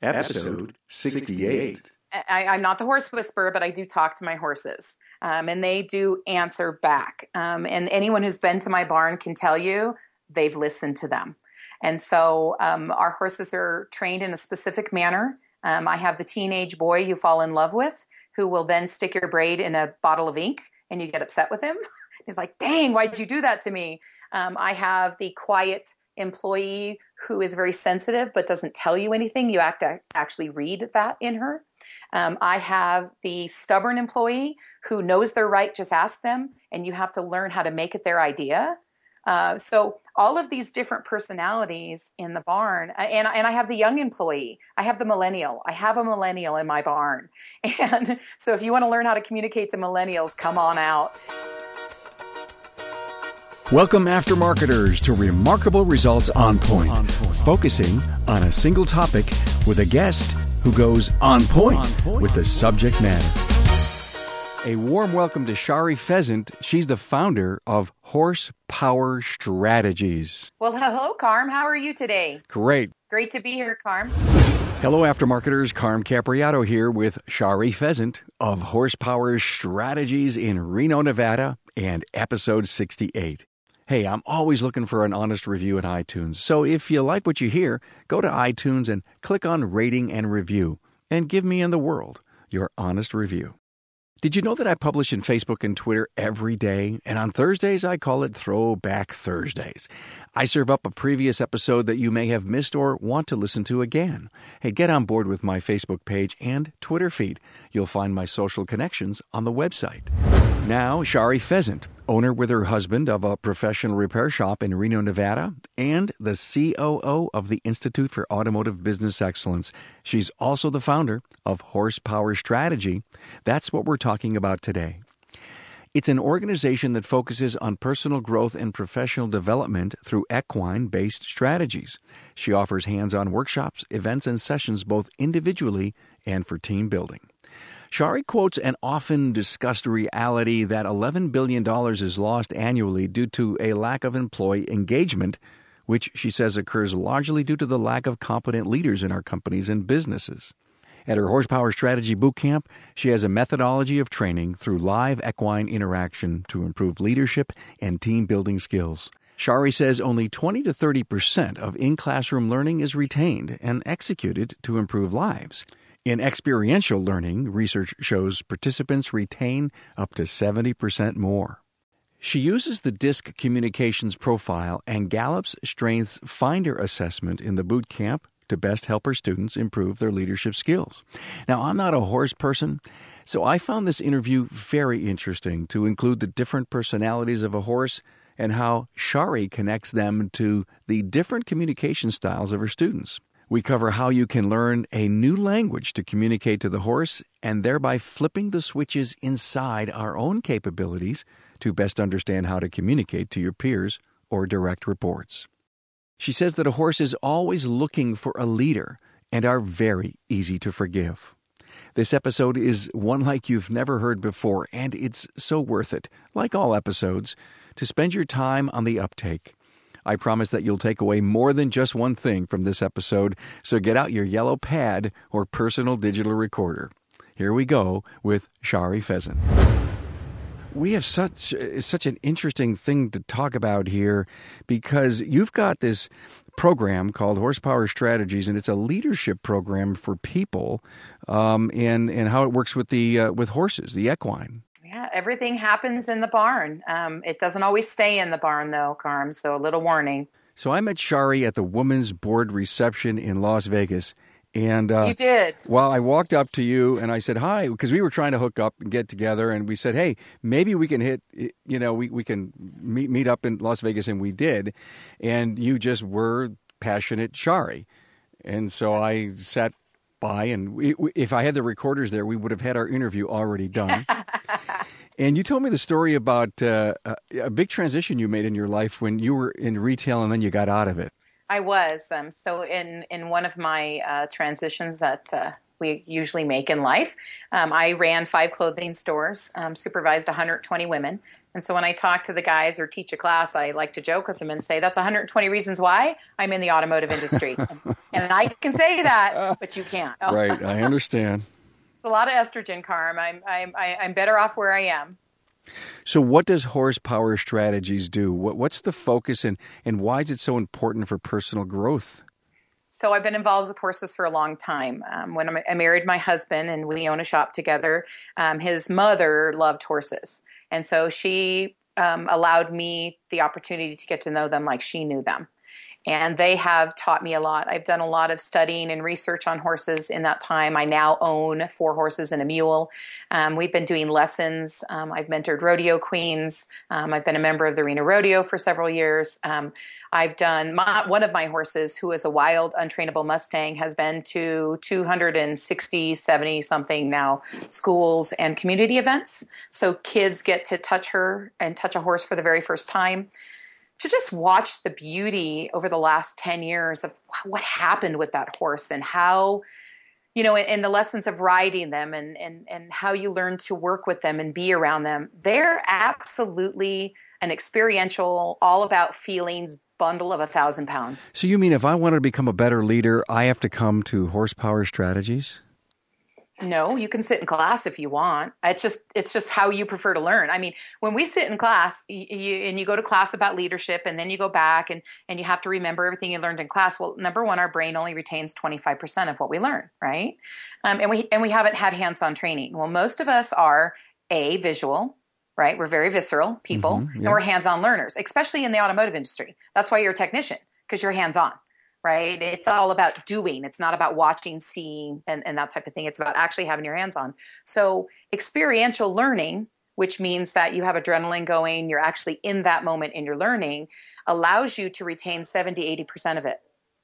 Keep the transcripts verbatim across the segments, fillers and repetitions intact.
episode sixty-eight. I, I'm not the horse whisperer, but I do talk to my horses, um, and they do answer back. Um, and anyone who's been to my barn can tell you they've listened to them. And so um, our horses are trained in a specific manner. Um, I have the teenage boy you fall in love with, who will then stick your braid in a bottle of ink, and you get upset with him. He's like, dang, why'd you do that to me? Um, I have the quiet employee who is very sensitive but doesn't tell you anything. You act to actually read that in her. Um, I have the stubborn employee who knows they're right, just ask them, and you have to learn how to make it their idea. Uh, so all of these different personalities in the barn, and, and I have the young employee, I have the millennial, I have a millennial in my barn. And so if you want to learn how to communicate to millennials, come on out. Welcome, aftermarketers, to Remarkable Results on Point, on point, focusing on a single topic with a guest who goes on point, on point with the subject matter. A warm welcome to Shari Pheasant. She's the founder of Horsepower Strategies. Well, hello, Carm. How are you today? Great. Great to be here, Carm. Hello, aftermarketers. Carm Capriato here with Shari Pheasant of Horsepower Strategies in Reno, Nevada, and episode sixty-eight. Hey, I'm always looking for an honest review in iTunes. So if you like what you hear, go to iTunes and click on Rating and Review and give me and the world your honest review. Did you know that I publish in Facebook and Twitter every day? And on Thursdays, I call it Throwback Thursdays. I serve up a previous episode that you may have missed or want to listen to again. Hey, get on board with my Facebook page and Twitter feed. You'll find my social connections on the website. Now, Shari Pheasant, owner with her husband of a professional repair shop in Reno, Nevada, and the C O O of the Institute for Automotive Business Excellence. She's also the founder of Horsepower Strategy. That's what we're talking about today. It's an organization that focuses on personal growth and professional development through equine-based strategies. She offers hands-on workshops, events, and sessions both individually and for team building. Shari quotes an often discussed reality that eleven billion dollars is lost annually due to a lack of employee engagement, which she says occurs largely due to the lack of competent leaders in our companies and businesses. At her Horsepower Strategy Bootcamp, she has a methodology of training through live equine interaction to improve leadership and team-building skills. Shari says only twenty to thirty percent of in-classroom learning is retained and executed to improve lives. In experiential learning, research shows participants retain up to seventy percent more. She uses the DISC Communications Profile and Gallup's Strengths Finder assessment in the boot camp to best help her students improve their leadership skills. Now, I'm not a horse person, so I found this interview very interesting to include the different personalities of a horse and how Shari connects them to the different communication styles of her students. We cover how you can learn a new language to communicate to the horse and thereby flipping the switches inside our own capabilities to best understand how to communicate to your peers or direct reports. She says that a horse is always looking for a leader and are very easy to forgive. This episode is one like you've never heard before, and it's so worth it, like all episodes, to spend your time on the uptake. I promise that you'll take away more than just one thing from this episode, so get out your yellow pad or personal digital recorder. Here we go with Shari Pheasant. We have such such an interesting thing to talk about here because you've got this program called Horsepower Strategies, and it's a leadership program for people, um, and and how it works with the uh, with horses, the equine. Yeah, everything happens in the barn. Um, it doesn't always stay in the barn, though, Carm, so a little warning. So I met Shari at the Women's Board reception in Las Vegas. And uh, you did. Well, I walked up to you and I said, hi, because we were trying to hook up and get together. And we said, hey, maybe we can hit, you know, we, we can meet, meet up in Las Vegas. And we did. And you just were passionate Shari. And so I sat by, and we, if I had the recorders there, we would have had our interview already done. And you told me the story about uh, a big transition you made in your life when you were in retail and then you got out of it. I was. Um, so in, in one of my uh, transitions that uh, we usually make in life. Um, I ran five clothing stores, um, supervised one hundred twenty women. And so when I talk to the guys or teach a class, I like to joke with them and say, that's one hundred twenty reasons why I'm in the automotive industry. And I can say that, but you can't. Right. I understand. It's a lot of estrogen, Carm. I'm, I'm, I'm better off where I am. So what does Horsepower Strategies do? What, what's the focus, and, and why is it so important for personal growth? So I've been involved with horses for a long time. Um, when I married my husband and we own a shop together, um, his mother loved horses. And so she um, allowed me the opportunity to get to know them like she knew them. And they have taught me a lot. I've done a lot of studying and research on horses in that time. I now own four horses and a mule. Um, we've been doing lessons. Um, I've mentored rodeo queens. Um, I've been a member of the Reno Rodeo for several years. Um, I've done my, one of my horses, who is a wild, untrainable Mustang, has been to two hundred sixty, seventy something now schools and community events. So kids get to touch her and touch a horse for the very first time. To just watch the beauty over the last ten years of what happened with that horse and how, you know, and the lessons of riding them and, and, and how you learn to work with them and be around them. They're absolutely an experiential, all about feelings bundle of a thousand pounds. So you mean if I wanted to become a better leader, I have to come to Horsepower Strategies? No, you can sit in class if you want. It's just it's just how you prefer to learn. I mean, when we sit in class you, you, and you go to class about leadership and then you go back and, and you have to remember everything you learned in class. Well, number one, our brain only retains twenty-five percent of what we learn, right? Um, and we and we haven't had hands-on training. Well, most of us are A, visual, right? We're very visceral people, mm-hmm, yeah. And we're hands-on learners, especially in the automotive industry. That's why you're a technician, because you're hands-on. Right? It's all about doing. It's not about watching, seeing, and, and that type of thing. It's about actually having your hands on. So experiential learning, which means that you have adrenaline going, you're actually in that moment in your learning, allows you to retain seventy, eighty percent of it.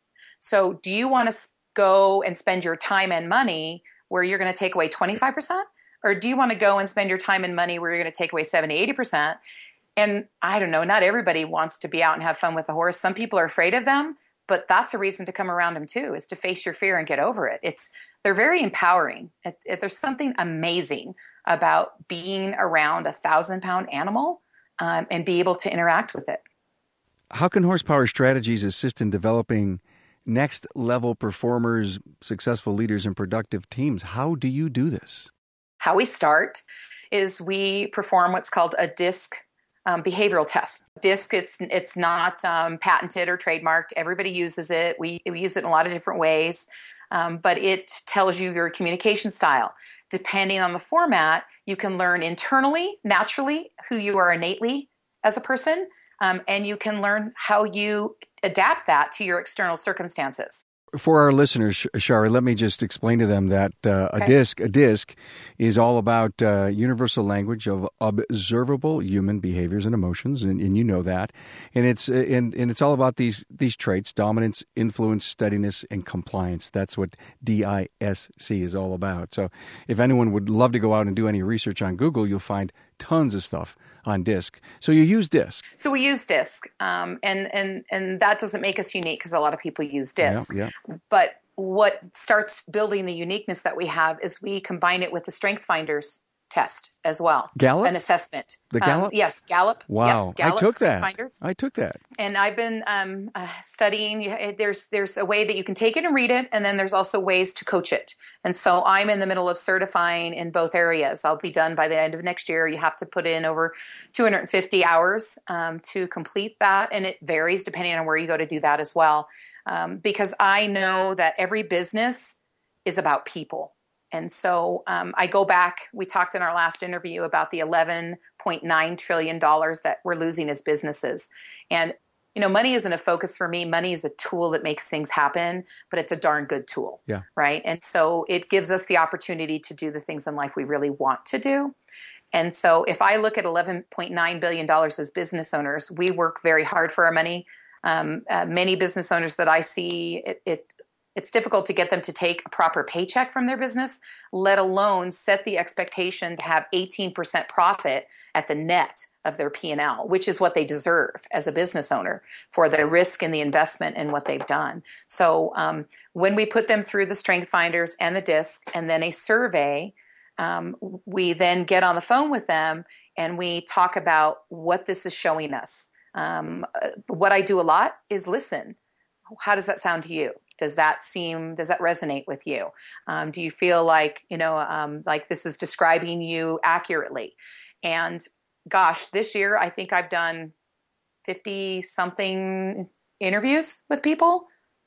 So do you want to go and spend your time and money where you're going to take away twenty-five percent? Or do you want to go and spend your time and money where you're going to take away seventy, eighty percent? And I don't know, not everybody wants to be out and have fun with the horse. Some people are afraid of them. But that's a reason to come around them too, is to face your fear and get over it. It's they're very empowering. It, it, there's something amazing about being around a thousand pound animal um, and be able to interact with it. How can Horsepower Strategies assist in developing next level performers, successful leaders, and productive teams? How do you do this? How we start is we perform what's called a DISC Um, behavioral test. DISC, it's it's not um, patented or trademarked. Everybody uses it. We, we use it in a lot of different ways, um, but it tells you your communication style. Depending on the format, you can learn internally, naturally, who you are innately as a person, um, and you can learn how you adapt that to your external circumstances. For our listeners, Shari, let me just explain to them that uh, Okay. a DISC, a DISC is all about uh, universal language of observable human behaviors and emotions, and, and you know that. And it's and, and it's all about these these traits: dominance, influence, steadiness, and compliance. That's what D I S C is all about. So, if anyone would love to go out and do any research on Google, you'll find tons of stuff on DISC. So you use DISC. So we use DISC, um, and and and that doesn't make us unique because a lot of people use DISC. Yeah, yeah. But what starts building the uniqueness that we have is we combine it with the Strength Finders test as well. Gallup? An assessment. The Gallup? Um, yes, Gallup. Wow, Yep, Gallup, I took Strength that. Finders. I took that. And I've been um, uh, studying. There's there's a way that you can take it and read it, and then there's also ways to coach it. And so I'm in the middle of certifying in both areas. I'll be done by the end of next year. You have to put in over two hundred fifty hours um, to complete that, and it varies depending on where you go to do that as well. Um, because I know that every business is about people. And so um, I go back, we talked in our last interview about the eleven point nine trillion dollars that we're losing as businesses. And, you know, money isn't a focus for me. Money is a tool that makes things happen, but it's a darn good tool. Yeah. Right. And so it gives us the opportunity to do the things in life we really want to do. And so if I look at eleven point nine billion dollars as business owners, we work very hard for our money. Um, uh, many business owners that I see, it, it it's difficult to get them to take a proper paycheck from their business, let alone set the expectation to have eighteen percent profit at the net of their P and L, which is what they deserve as a business owner for the risk and the investment in what they've done. So um, when we put them through the Strength Finders and the DISC and then a survey, um, we then get on the phone with them and we talk about what this is showing us. Um, what I do a lot is listen. How does that sound to you? Does that seem, does that resonate with you? Um, do you feel like, you know, um, like this is describing you accurately? And gosh, this year, I think I've done fifty something interviews with people.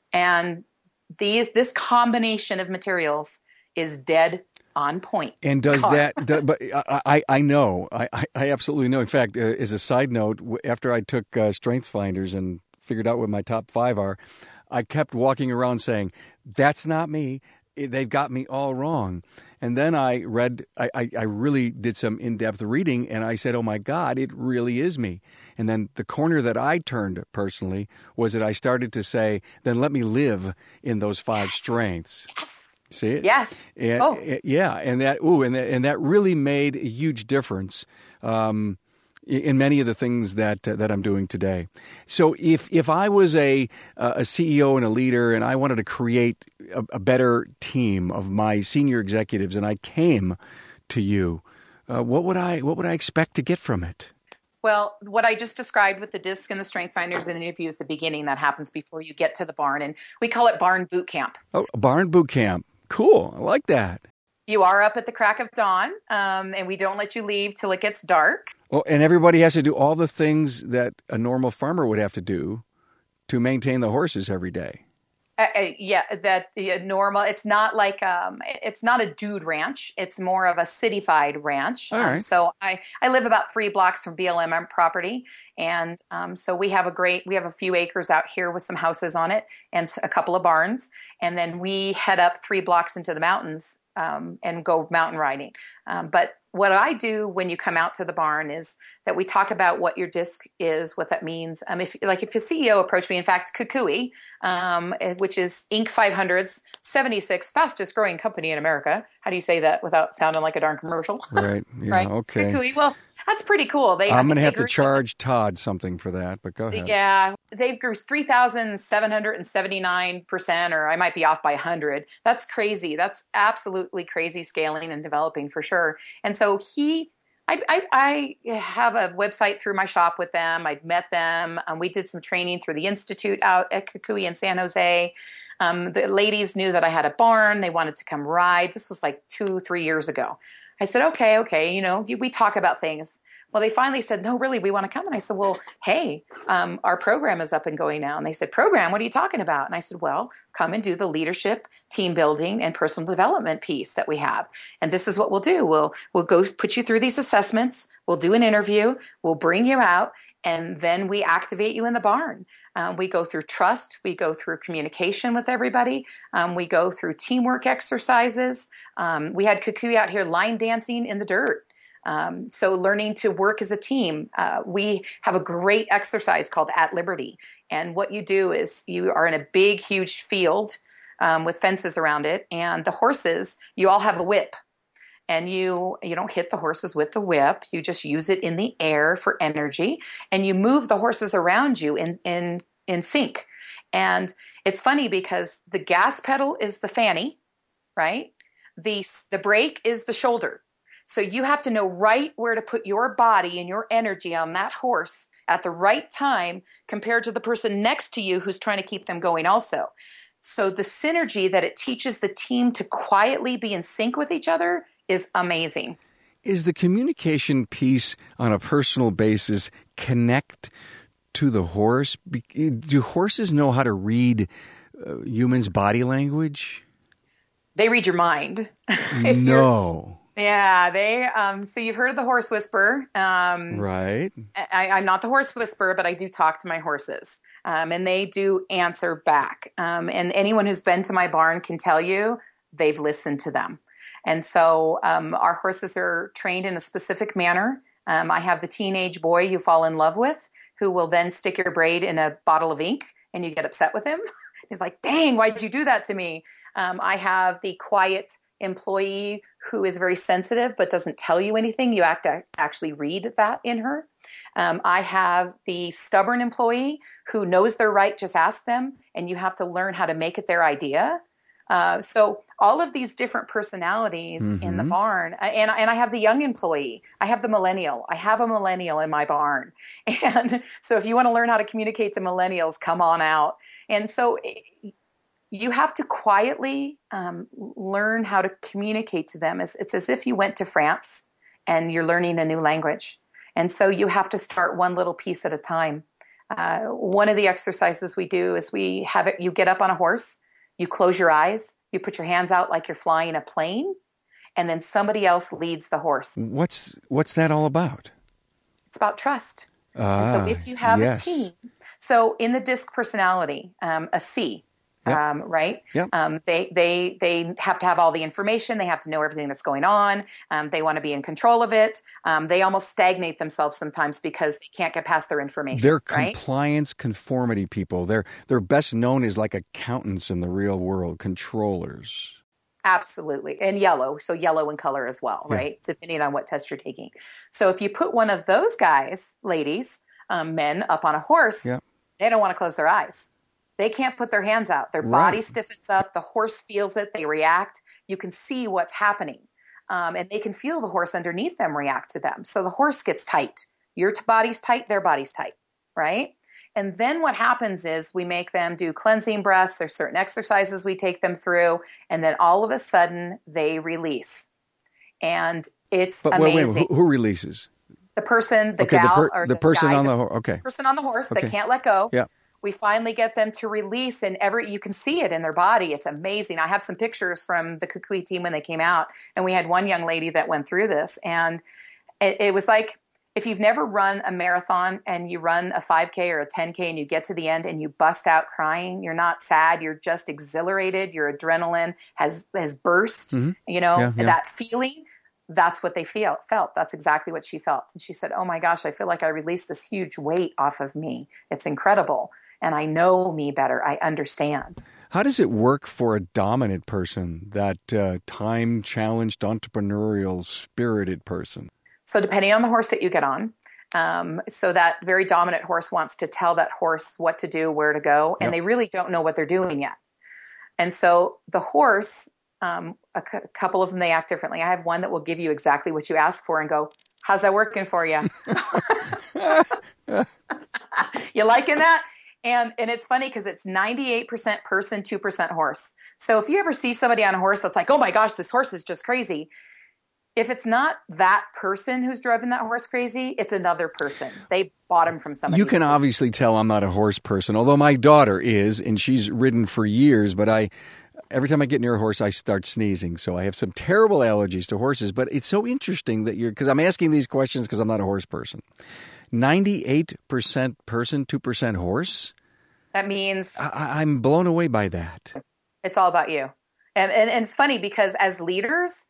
And these, this combination of materials is dead on point. And does that, do, but I, I know, I, I absolutely know. In fact, uh, as a side note, after I took uh, Strength Finders and figured out what my top five are, I kept walking around saying, that's not me. They've got me all wrong. And then I read, I, I, I really did some in-depth reading, and I said, oh my God, it really is me. And then the corner that I turned personally was that I started to say, then let me live in those five yes. strengths. Yes. See it? Yes. And, oh. Yeah. And that, ooh, and that, and that really made a huge difference. Um, in many of the things that uh, that I'm doing today. So if if I was a a C E O and a leader and I wanted to create a, a better team of my senior executives and I came to you, uh, what would I what would I expect to get from it? Well, what I just described with the DISC and the Strength Finders and the interview is the beginning that happens before you get to the barn. And we call it barn boot camp. Oh, barn boot camp. Cool. I like that. You are up at the crack of dawn, um, and we don't let you leave till it gets dark. Well, and everybody has to do all the things that a normal farmer would have to do to maintain the horses every day. Uh, uh, yeah, that uh, normal. It's not like um, it's not a dude ranch. It's more of a cityfied ranch. All Um, right. so I, I live about three blocks from B L M property, and um, so we have a great we have a few acres out here with some houses on it and a couple of barns, and then we head up three blocks into the mountains um, and go mountain riding. Um, but what I do when you come out to the barn is that we talk about what your DISC is, what that means. Um, if like if a C E O approached me, in fact, Kukui, um, which is Inc five hundred's seventy-sixth fastest growing company in America. How do you say that without sounding like a darn commercial? Right. Yeah, right. Okay. Kukui. Well, that's pretty cool. They, I'm going to have to grew charge Todd something for that, but go ahead. Yeah, they grew three thousand seven hundred seventy-nine percent, or I might be off by one hundred. That's crazy. That's absolutely crazy scaling and developing for sure. And so he, I, I, I have a website through my shop with them. I'd met them. Um, we did some training through the Institute out at Kukui in San Jose. Um, the ladies knew that I had a barn. They wanted to come ride. This was like two, three years ago. I said, okay, okay, you know, we talk about things. Well, they finally said, no, really, we want to come. And I said, well, hey, um, our program is up and going now. And they said, program, what are you talking about? And I said, well, come and do the leadership, team building, and personal development piece that we have. And this is what we'll do. We'll, we'll go put you through these assessments. We'll do an interview. We'll bring you out. And then we activate you in the barn. Um, we go through trust. We go through communication with everybody. Um, we go through teamwork exercises. Um, we had Kukui out here line dancing in the dirt. Um, so learning to work as a team. Uh, we have a great exercise called At Liberty. And what you do is you are in a big, huge field um, with fences around it. And the horses, you all have a whip. And you you don't hit the horses with the whip. You just use it in the air for energy. And you move the horses around you in, in, in sync. And it's funny because the gas pedal is the fanny, right? The, the brake is the shoulder. So you have to know right where to put your body and your energy on that horse at the right time compared to the person next to you who's trying to keep them going also. So the synergy that it teaches the team to quietly be in sync with each other is amazing. Is the communication piece on a personal basis connect to the horse? Do horses know how to read uh, humans' body language? They read your mind. No. Yeah, they. Um, so you've heard of the horse whisperer. Um, right. I, I'm not the horse whisperer, but I do talk to my horses. Um, and they do answer back. Um, and anyone who's been to my barn can tell you they've listened to them. And so um, our horses are trained in a specific manner. Um, I have the teenage boy you fall in love with who will then stick your braid in a bottle of ink and you get upset with him. He's like, dang, why'd you do that to me? Um, I have the quiet employee who is very sensitive but doesn't tell you anything. You have to actually read that in her. Um, I have the stubborn employee who knows they're right, just ask them, and you have to learn how to make it their idea. Uh, so all of these different personalities mm-hmm. in the barn, and, and I have the young employee, I have the millennial, I have a millennial in my barn. And so if you want to learn how to communicate to millennials, come on out. And so it, you have to quietly um, learn how to communicate to them. It's, it's as if you went to France and you're learning a new language. And so you have to start one little piece at a time. Uh, one of the exercises we do is we have it, you get up on a horse, you close your eyes, you put your hands out like you're flying a plane, and then somebody else leads the horse. What's what's that all about? It's about trust. Ah, and so if you have yes. a team, so in the DISC personality, um, a C, Yep. um, right? Yep. Um, they they they have to have all the information. They have to know everything that's going on. Um, they want to be in control of it. Um, they almost stagnate themselves sometimes because they can't get past their information. They're right? compliance conformity people. They're they're best known as like accountants in the real world, controllers. Absolutely. And yellow. So yellow in color as well, Yeah. right? Depending on what test you're taking. So if you put one of those guys, ladies, um, men up on a horse, Yeah. they don't want to close their eyes. They can't put their hands out. Their Right. body stiffens up. The horse feels it. They react. You can see what's happening. Um, and they can feel the horse underneath them react to them. So the horse gets tight. Your t- body's tight. Their body's tight, right? And then what happens is we make them do cleansing breaths. There's certain exercises we take them through. And then all of a sudden they release. And it's But wait, amazing. wait, who, who releases? The person, the Okay, gal, the, per- or the the person guy, on the the horse. Okay. person on the horse Okay. that can't let go. Yeah. We finally get them to release, and every you can see it in their body. It's amazing. I have some pictures from the Kukui team when they came out, and we had one young lady that went through this, and it, it was like if you've never run a marathon and you run a five K or a ten K and you get to the end and you bust out crying. You're not sad. You're just exhilarated. Your adrenaline has has burst. Mm-hmm. You know, Yeah, yeah. that feeling. That's what they feel, felt. That's exactly what she felt. And she said, oh my gosh, I feel like I released this huge weight off of me. It's incredible. And I know me better. I understand. How does it work for a dominant person, that uh, time-challenged, entrepreneurial, spirited person? So depending on the horse that you get on, um, so that very dominant horse wants to tell that horse what to do, where to go, and Yep. they really don't know what they're doing yet. And so the horse, um, a, c- a couple of them, they act differently. I have one that will give you exactly what you ask for and go, how's that working for you? You liking that? And and it's funny because it's ninety-eight percent person, two percent horse. So if you ever see somebody on a horse that's like, oh my gosh, this horse is just crazy. If it's not that person who's driving that horse crazy, it's another person. They bought him from somebody. You can obviously tell I'm not a horse person, although my daughter is, and she's ridden for years, but I... Every time I get near a horse, I start sneezing. So I have some terrible allergies to horses. But it's so interesting that you're, because I'm asking these questions because I'm not a horse person. ninety-eight percent person, two percent horse? That means I, I'm blown away by that. it's all about you. And, and, and it's funny because as leaders,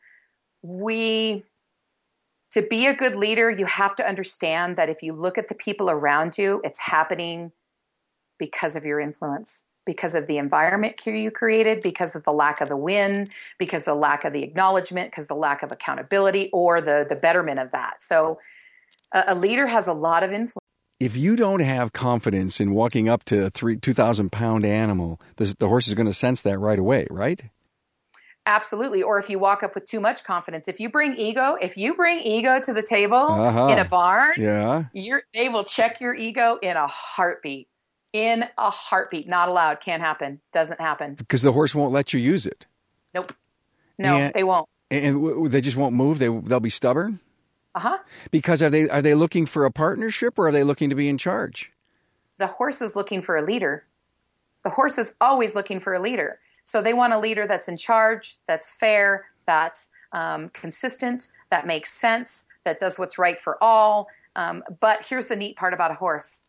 we, to be a good leader, you have to understand that if you look at the people around you, it's happening because of your influence. Because of the environment you created, because of the lack of the win, because of the lack of the acknowledgement, because of the lack of accountability or the, the betterment of that. So a, a leader has a lot of influence. If you don't have confidence in walking up to a three, two thousand pound animal, the, the horse is going to sense that right away, right? Absolutely. Or if you walk up with too much confidence, if you bring ego, if you bring ego to the table Uh-huh. in a barn, Yeah. you're, they will check your ego in a heartbeat. In a heartbeat. Not allowed. Can't happen. Doesn't happen. Because the horse won't let you use it. Nope. No, And- they won't. And w- w- they just won't move? They, they'll be stubborn? Uh-huh. Because are they are they looking for a partnership or are they looking to be in charge? The horse is looking for a leader. The horse is always looking for a leader. So they want a leader that's in charge, that's fair, that's um, consistent, that makes sense, that does what's right for all. Um, but here's the neat part about a horse.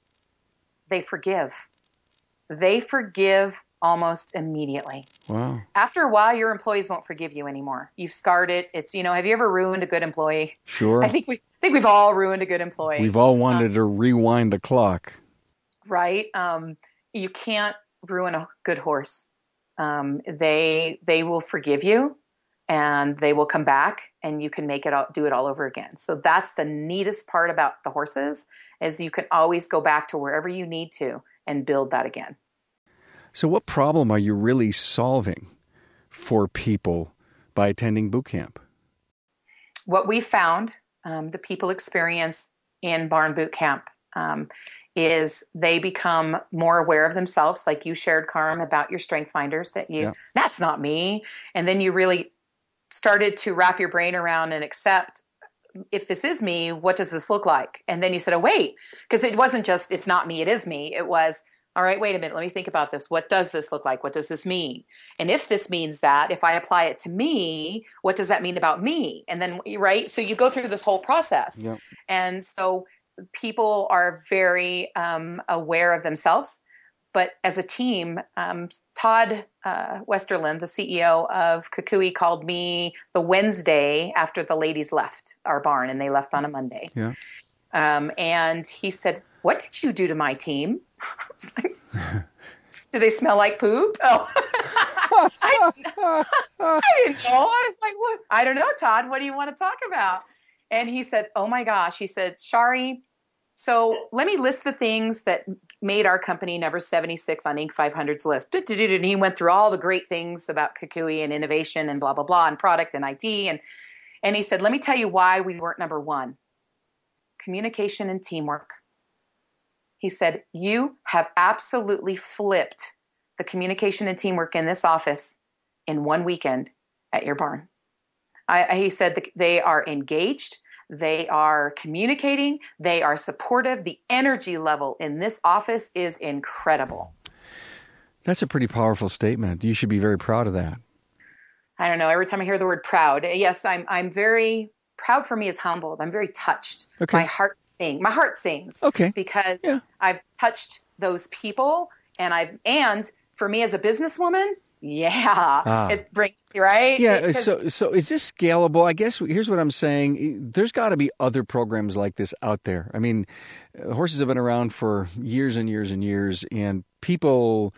They forgive. They forgive almost immediately. Wow. After a while, your employees won't forgive you anymore. You've scarred it. It's, you know, have you ever ruined a good employee? Sure. I think we I think we've all ruined a good employee. We've all wanted to rewind the clock. Right? Um, you can't ruin a good horse. Um, they they will forgive you, and they will come back, and you can make it all, do it all over again. So that's the neatest part about the horses, is you can always go back to wherever you need to and build that again. So what problem are you really solving for people by attending boot camp? What we found, um, the people experience in barn boot camp, um, is they become more aware of themselves, like you shared, Carm, about your strength finders, that you, yeah. that's not me. And then you really started to wrap your brain around and accept, if this is me, what does this look like? And then you said, oh, wait, because it wasn't just, it's not me, it is me. It was, all right, wait a minute, let me think about this. What does this look like? What does this mean? And if this means that, if I apply it to me, what does that mean about me? And then, right? So you go through this whole process. Yep. And so people are very um, aware of themselves. But as a team, um, Todd uh, Westerland, the C E O of Kukui, called me the Wednesday after the ladies left our barn, and they left on a Monday. Yeah. Um, and he said, what did you do to my team? I was like, do they smell like poop? Oh, I, didn't know. I didn't know. I was like, what? I don't know, Todd. What do you want to talk about? And he said, oh my gosh. He said, Shari, so let me list the things that made our company number seventy-six on Inc five hundred's list. And he went through all the great things about Kukui and innovation and blah, blah, blah, and product and I T. And, and he said, let me tell you why we weren't number one. Communication and teamwork. He said, you have absolutely flipped the communication and teamwork in this office in one weekend at your barn. I, he said that they are engaged. They are communicating. They are supportive. The energy level in this office is incredible. That's a pretty powerful statement. You should be very proud of that. I don't know. Every time I hear the word proud, yes, I'm I'm very proud. For me is humbled. I'm very touched. Okay. My heart sings. My heart sings. Okay. Because yeah. I've touched those people, and I've and for me as a businesswoman, yeah, ah. it brings right. Yeah. It, so, so is this scalable? I guess here's what I'm saying. There's got to be other programs like this out there. I mean, horses have been around for years and years and years, and people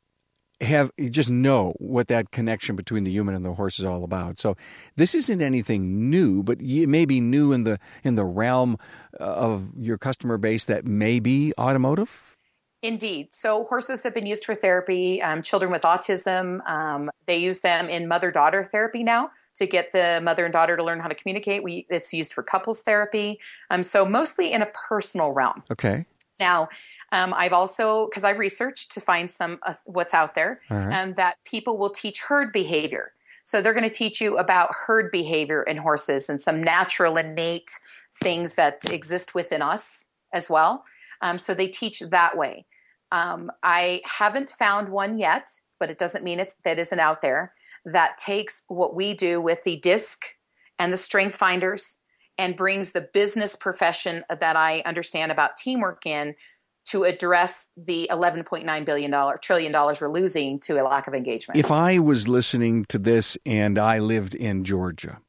have just know what that connection between the human and the horse is all about. So this isn't anything new, but it may be new in the in the realm of your customer base that may be automotive. Indeed. So horses have been used for therapy. Um, children with autism, um, they use them in mother-daughter therapy now to get the mother and daughter to learn how to communicate. We, it's used for couples therapy. Um, so mostly in a personal realm. Okay. Now, um, I've also, because I've researched to find some uh, what's out there, and right. um, that people will teach herd behavior. So they're going to teach you about herd behavior in horses and some natural innate things that exist within us as well. Um, so they teach that way. Um, I haven't found one yet, but it doesn't mean it's that isn't out there, that takes what we do with the disc and the strength finders and brings the business profession that I understand about teamwork in to address the eleven point nine billion dollars trillion dollars we're losing to a lack of engagement. If I was listening to this and I lived in Georgia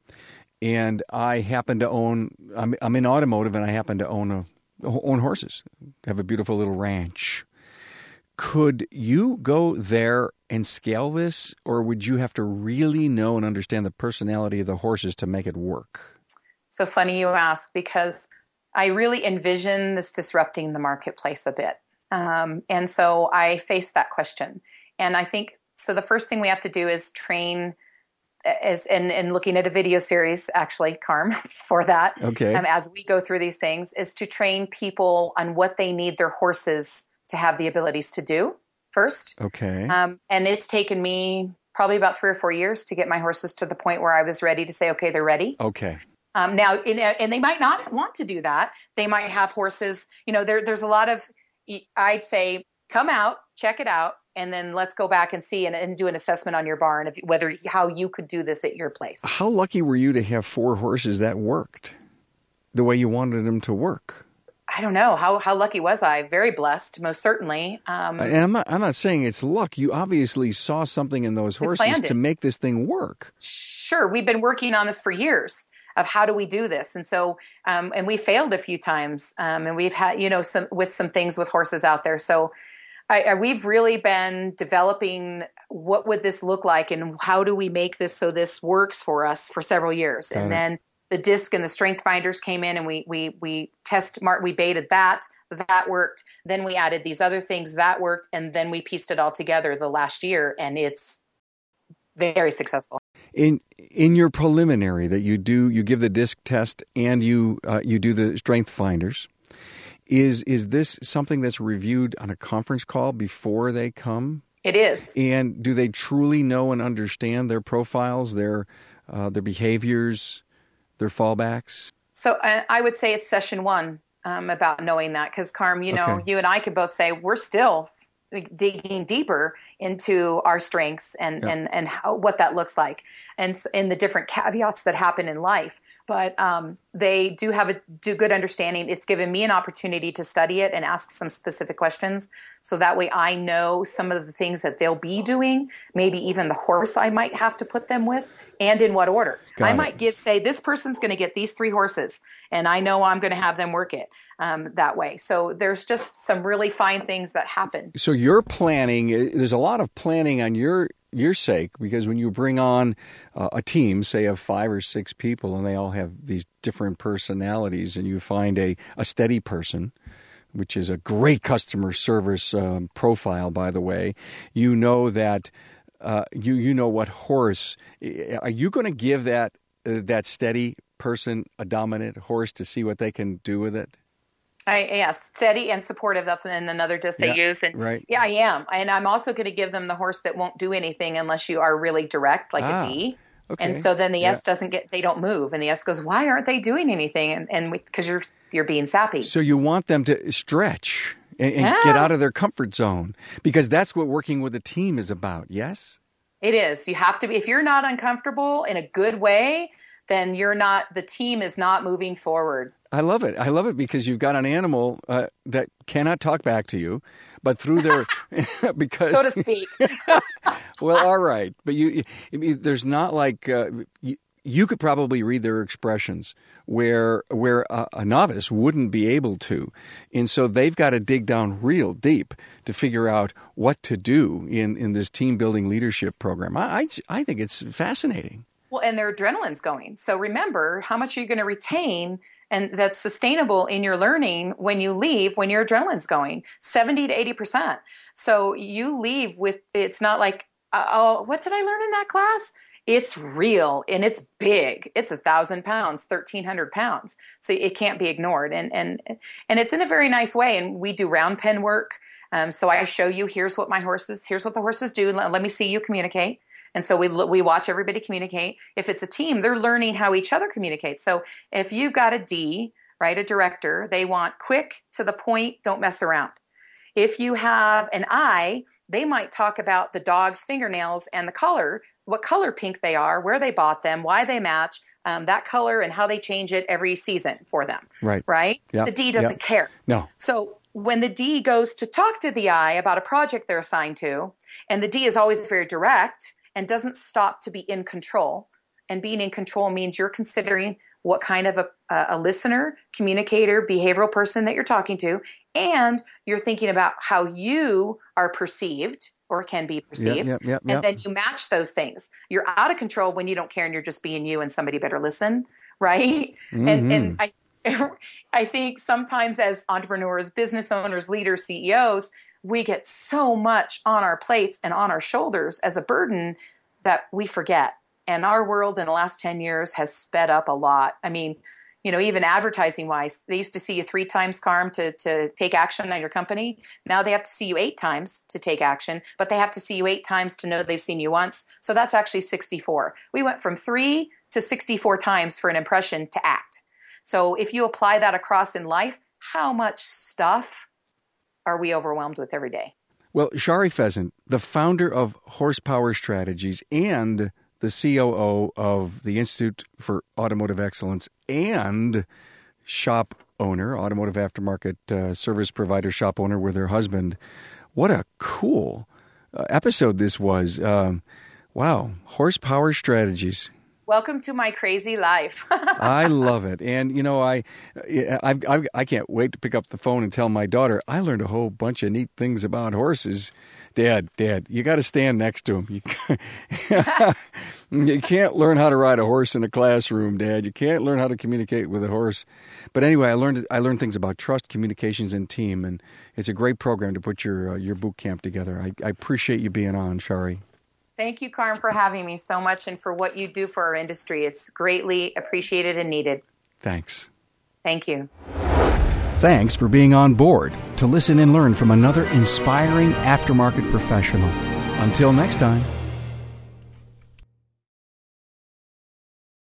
and I happen to own, I'm, I'm in automotive and I happen to own a own horses, have a beautiful little ranch. Could you go there and scale this, or would you have to really know and understand the personality of the horses to make it work? So funny you ask, because I really envision this disrupting the marketplace a bit. Um, and so I face that question. And I think, so the first thing we have to do is train Is and, and looking at a video series, actually, Carm, for that. Okay. Um, as we go through these things, is to train people on what they need their horses to have the abilities to do first. Okay. Um, and it's taken me probably about three or four years to get my horses to the point where I was ready to say, okay, they're ready. Okay. Um, now, in, and they might not want to do that. They might have horses, you know, there, there's a lot of, I'd say, come out, check it out, and then let's go back and see and, and do an assessment on your barn of whether how you could do this at your place. How lucky were you to have four horses that worked the way you wanted them to work? I don't know. How how lucky was I? Very blessed, most certainly. Um, and I'm not, I'm not saying it's luck. You obviously saw something in those horses to make this thing work. Sure. We've been working on this for years of how do we do this. And so, um, and we failed a few times. Um, and we've had, you know, some with some things with horses out there. So I, I, we've really been developing what would this look like and how do we make this so this works for us for several years. Got and it. Then the disc and the strength finders came in and we we we test mark we baited that. That worked. Then we added these other things that worked. And then we pieced it all together the last year and it's very successful. In in your preliminary that you do, you give the disc test and you uh, you do the strength finders. Is is this something that's reviewed on a conference call before they come? It is. And do they truly know and understand their profiles, their uh, their behaviors, their fallbacks? So uh, I would say it's session one um, about knowing that because, Carm, you know, Okay. you and I could both say we're still digging deeper into our strengths and, Yeah. and, and how, what that looks like and s- and the different caveats that happen in life. But um, they do have a do good understanding. It's given me an opportunity to study it and ask some specific questions. So that way I know some of the things that they'll be doing, maybe even the horse I might have to put them with and in what order. Got I it. might give, say, this person's going to get these three horses and I know I'm going to have them work it um, that way. So there's just some really fine things that happen. So you're planning, there's a lot of planning on your your sake, because when you bring on uh, a team, say of five or six people, and they all have these different personalities, and you find a, a steady person, which is a great customer service um, profile, by the way, you know that uh, you you know what horse, are you going to give that uh, that steady person a dominant horse to see what they can do with it? I, yes, steady and supportive. That's in another disc they Yeah, use. And right. yeah, I am. And I'm also going to give them the horse that won't do anything unless you are really direct, like Ah, a D. okay. And so then the Yeah. S doesn't get, they don't move. And the S goes, why aren't they doing anything? And and because you're you're being sappy. So you want them to stretch and, and Yeah. get out of their comfort zone, because that's what working with a team is about, yes? It is. You have to be, if you're not uncomfortable in a good way, then you're not, the team is not moving forward. I love it. I love it because you've got an animal uh, that cannot talk back to you, but through their because So to speak. well, all right, but you, you there's not like uh, you, you could probably read their expressions where where a, a novice wouldn't be able to, and so they've got to dig down real deep to figure out what to do in, in this team building leadership program. I, I I think it's fascinating. Well, and their adrenaline's going. So remember, how much are you going to retain and that's sustainable in your learning when you leave, when your adrenaline's going? seventy to eighty percent. So you leave with, it's not like, uh, oh, what did I learn in that class? It's real and it's big. It's a thousand pounds, thirteen hundred pounds. So it can't be ignored. And, and, and it's in a very nice way. And we do round pen work. Um, so I show you, here's what my horses, here's what the horses do. Let, let me see you communicate. And so we we watch everybody communicate. If it's a team, they're learning how each other communicates. So if you've got a D, right, a director, they want quick, to the point, don't mess around. If you have an I, they might talk about the dog's fingernails and the color, what color pink they are, where they bought them, why they match, um, that color and how they change it every season for them. Right. Right? Yeah. The D doesn't Yeah. care. No. So when the D goes to talk to the I about a project they're assigned to, and the D is always very direct and doesn't stop to be in control. And being in control means you're considering what kind of a, a listener, communicator, behavioral person that you're talking to, and you're thinking about how you are perceived or can be perceived. Yep, yep, yep, and yep. then you match those things. You're out of control when you don't care and you're just being you and somebody better listen, right? Mm-hmm. And and I I think sometimes as entrepreneurs, business owners, leaders, C E Os, we get so much on our plates and on our shoulders as a burden that we forget. And our world in the last ten years has sped up a lot. I mean, you know, even advertising wise, they used to see you three times, Carm, to, to take action on your company. Now they have to see you eight times to take action, but they have to see you eight times to know they've seen you once. So that's actually sixty-four. We went from three to sixty-four times for an impression to act. So if you apply that across in life, how much stuff are we overwhelmed with every day? Well, Shari Pheasant, the founder of Horsepower Strategies and the C O O of the Institute for Automotive Excellence and shop owner, automotive aftermarket uh, service provider shop owner with her husband. What a cool uh, episode this was. Um, wow. Horsepower Strategies. Welcome to my crazy life. I love it. And, you know, I, I, I, I can't wait to pick up the phone and tell my daughter, I learned a whole bunch of neat things about horses. Dad, Dad, you got to stand next to him. You, you can't learn how to ride a horse in a classroom, Dad. You can't learn how to communicate with a horse. But anyway, I learned I learned things about trust, communications, and team, and it's a great program to put your uh, your boot camp together. I, I appreciate you being on, Shari. Thank you, Carm, for having me so much and for what you do for our industry. It's greatly appreciated and needed. Thanks. Thank you. Thanks for being on board to listen and learn from another inspiring aftermarket professional. Until next time.